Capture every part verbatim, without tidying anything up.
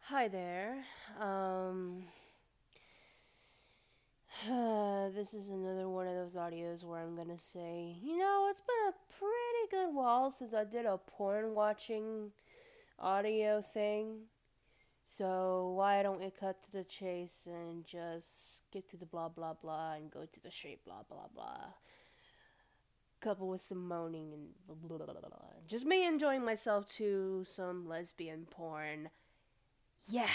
Hi there. Um, this is another one of those audios where I'm gonna say, you know, it's been a pretty good while since I did a porn watching audio thing. So why don't we cut to the chase and just get through the blah blah blah and go to the straight blah blah blah, coupled with some moaning and blah blah blah blah. Just me enjoying myself to some lesbian porn. Yeah.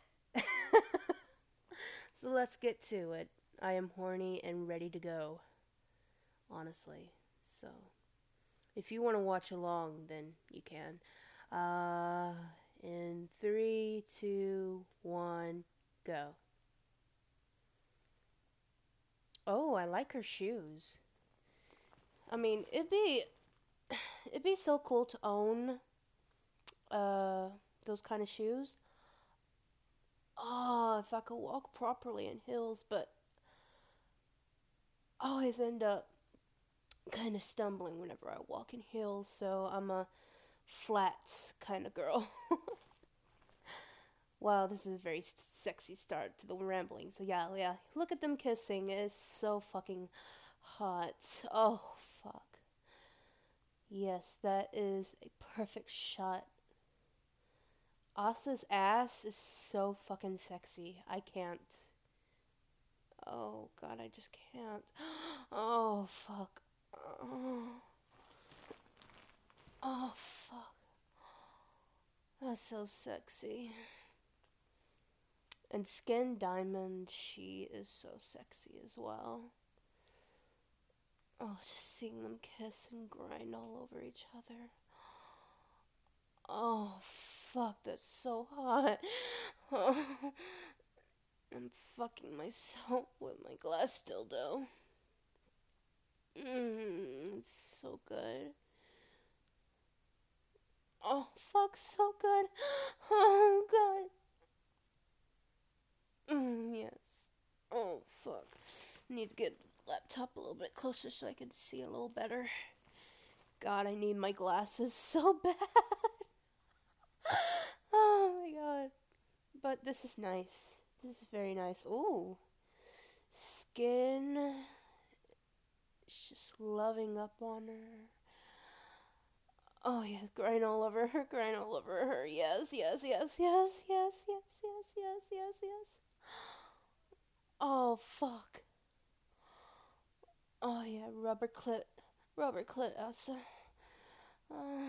So let's get to it. I am horny and ready to go, honestly. So, if you want to watch along, then you can. Uh, in three, two, one, go. Oh, I like her shoes. I mean, it'd be it'd be so cool to own uh those kind of shoes. Oh, if I could walk properly in heels, but I always end up kind of stumbling whenever I walk in heels, so I'm a flats kind of girl. Wow, this is a very sexy start to the rambling. So yeah, yeah. Look at them kissing. It's so fucking hot. Oh fuck. Yes, that is a perfect shot. Asa's ass is so fucking sexy. I can't. Oh god, I just can't. Oh fuck. Oh, oh fuck. That's so sexy. And Skin Diamond, she is so sexy as well. Oh, just seeing them kiss and grind all over each other. Oh, fuck, that's so hot. Oh, I'm fucking myself with my glass dildo. Mmm, it's so good. Oh, fuck, so good. Oh, God. Mmm, yes. Oh, fuck. Need to get the laptop a little bit closer so I can see a little better. God, I need my glasses so bad. Oh my god. But this is nice. This is very nice. Ooh. Skin. It's just loving up on her. Oh, yeah. Grind all over her. Grind all over her. Yes, yes, yes, yes, yes, yes, yes, yes, yes, yes. Oh, fuck. Oh, yeah. Rubber clit. Rubber clit, Elsa. Uh,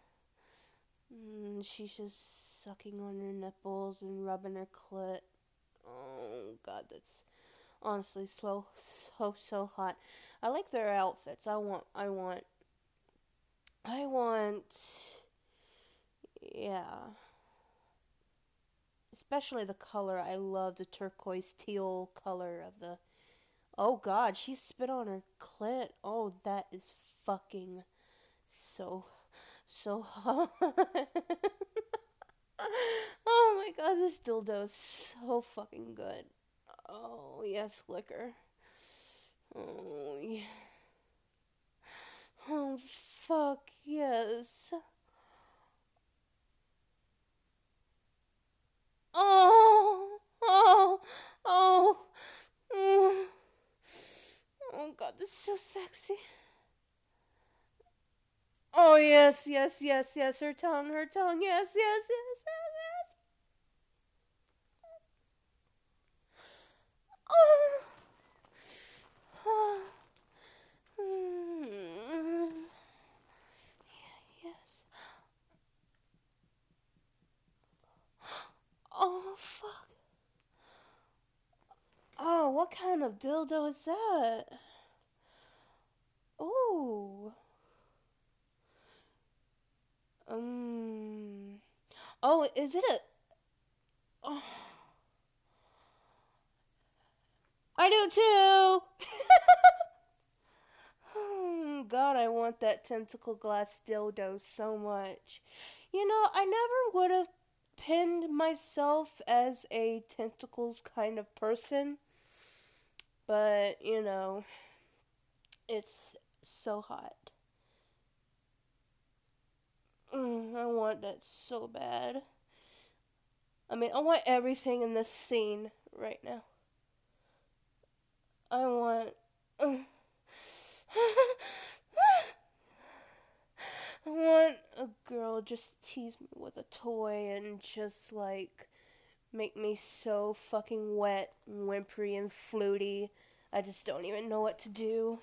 mm, she's just sucking on her nipples and rubbing her clit. Oh, God, that's honestly so so so hot. I like their outfits. I want I want I want yeah. Especially the color. I love the turquoise teal color of the. Oh god, she spit on her clit. Oh, that is fucking so so hot. Oh my god, this dildo is so fucking good. Oh yes, liquor. Oh yeah. Oh fuck yes. Oh, oh, oh, mm. Oh god, this is so sexy. Oh yes, yes, yes, yes. Her tongue, her tongue. Yes, yes, yes, yes, yes. Oh, oh. Mm. Yes. Oh fuck. Oh, what kind of dildo is that? Ooh. Um. Oh, is it a? Oh, I do too. Hmm, God, I want that tentacle glass dildo so much. You know, I never would have pinned myself as a tentacles kind of person, but you know, it's so hot. Mm, I want that so bad. I mean, I want everything in this scene right now. I want. I want a girl just tease me with a toy and just like make me so fucking wet, and whimpery, and fluty. I just don't even know what to do.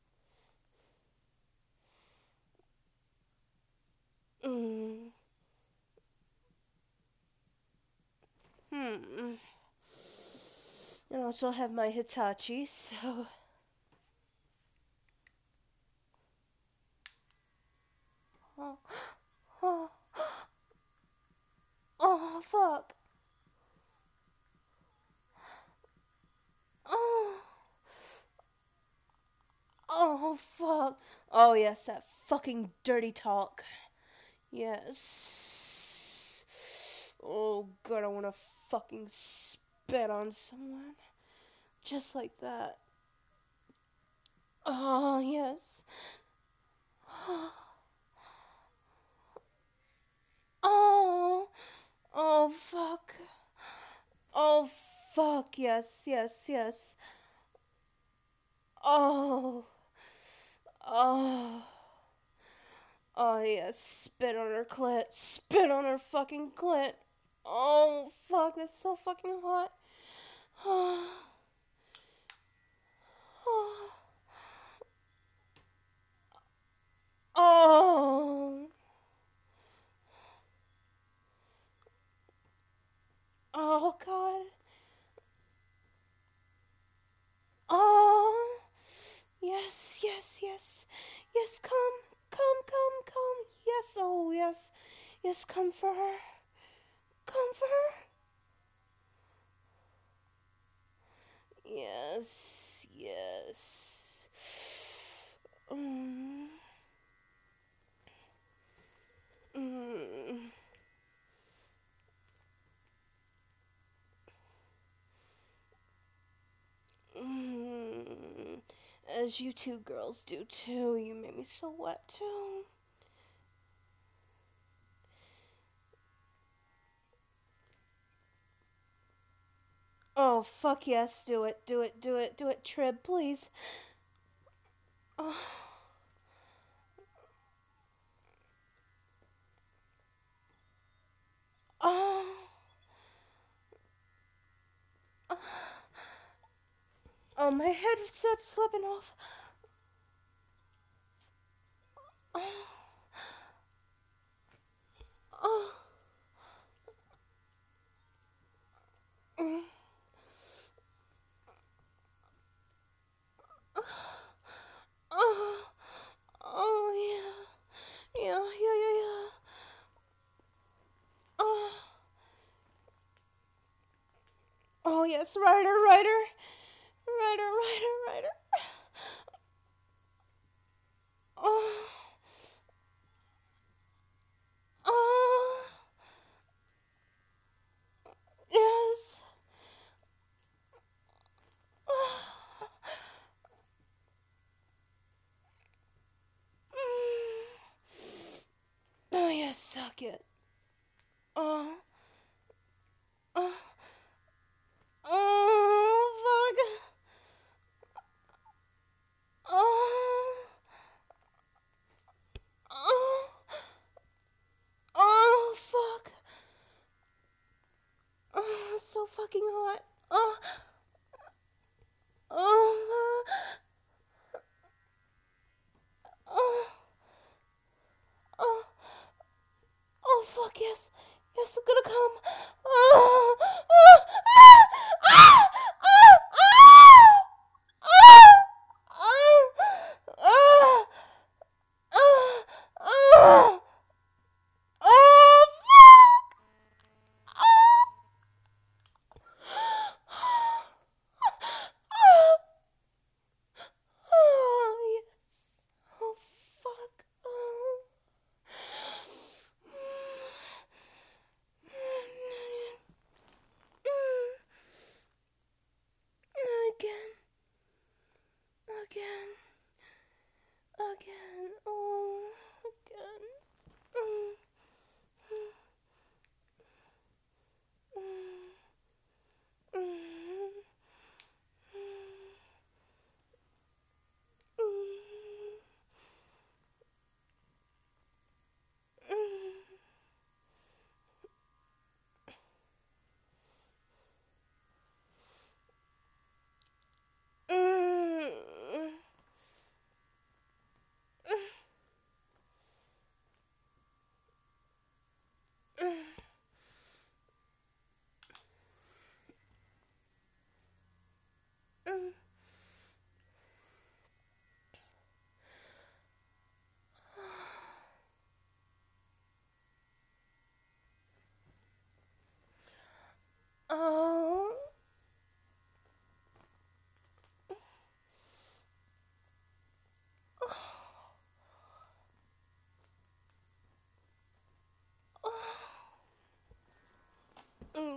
Mm. Hmm. And also have my Hitachi, so. Oh, oh, oh, fuck. Oh, oh, fuck. Oh, yes, that fucking dirty talk. Yes. Oh, God, I want to fucking spit on someone. Just like that. Oh, yes. Oh, oh, fuck. Oh, fuck. Yes, yes, yes. Oh, oh. Oh, yes. Spit on her clit. Spit on her fucking clit. Oh, fuck. That's so fucking hot. Oh, oh. Oh, oh, God. Oh, yes, yes, yes. Yes, come, come, come, come. Yes, oh, yes. Yes, come for her. Come for her. Yes, yes. Mm, mm, mm. As you two girls do too. You made me so wet too. Oh, fuck yes. Do it, do it, do it, do it. Trib, please. Oh, oh, oh. Oh, my headset's slipping off. Oh, oh, mm, oh, oh, yeah, yeah, yeah, yeah, yeah. Oh, oh, yes, Ryder, Ryder, Ryder, Ryder, Ryder. Oh, oh, yes. Oh, mm. Oh, yes, suck it. Oh, oh, oh, fuck. Oh, oh, oh, fuck. Oh, it's so fucking hot. Oh, oh, oh, oh, oh, fuck, yes. Yes, I'm gonna come. Oh, oh, ah, ah, ah, ah, ah, ah, ah, ah, oh, fuck. Oh, oh, yes. Oh, fuck. Oh.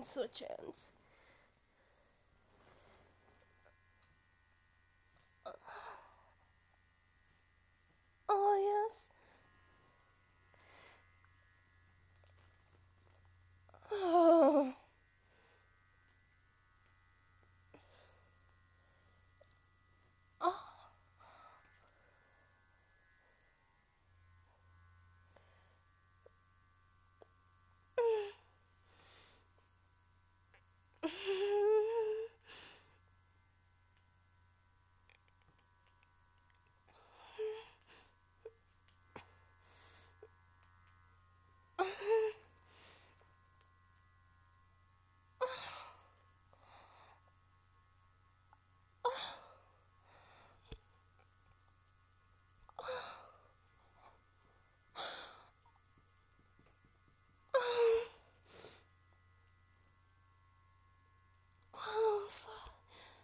and switch hands. Oh, yes. Oh. Oh. Oh, fuck.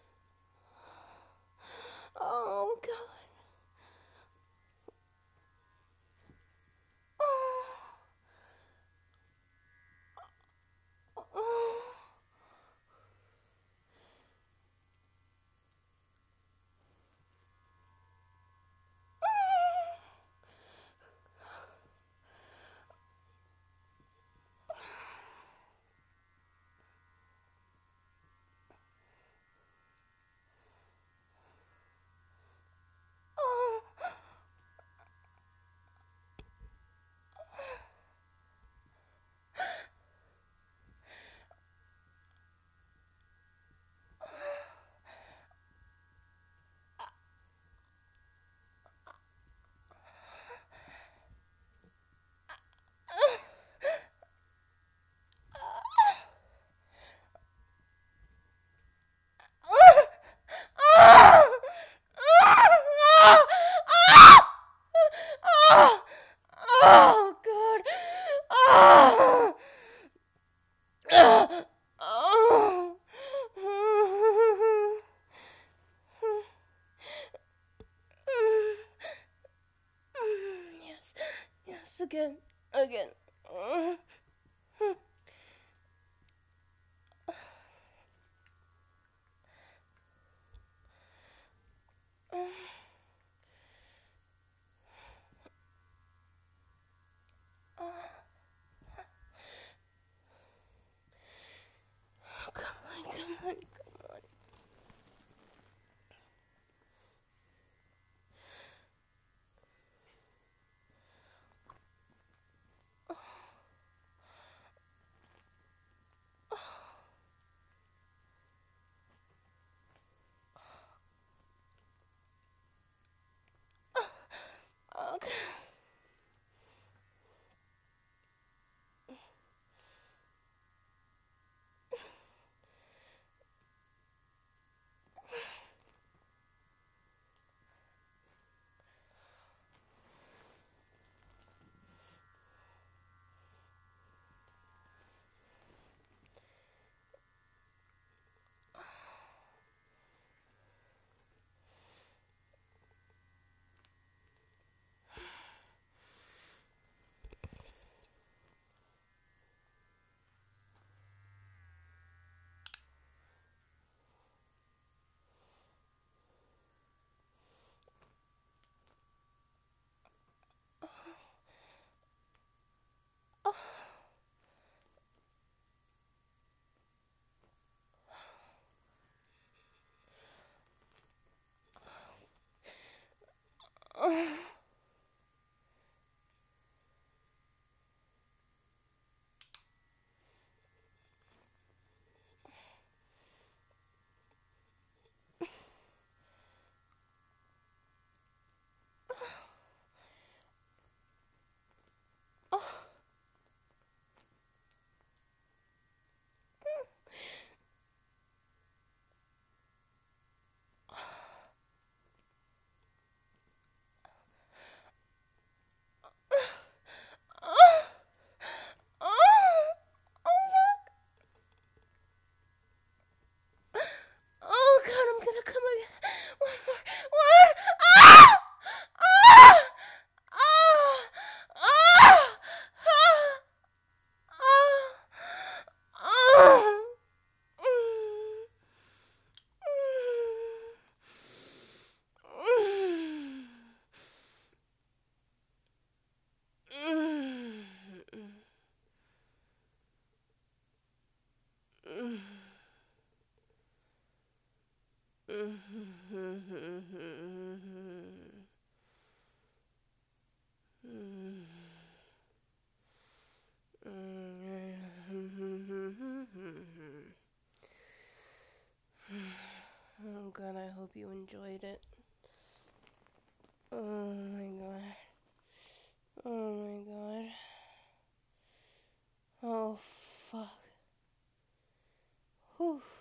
Oh, God. Oh, God. Oh. Oh. Yes. Yes, again. Again. Come on, come on, come on. Okay. Oh god, I hope you enjoyed it. Oh my god. Oh my god. Oh fuck. Whew.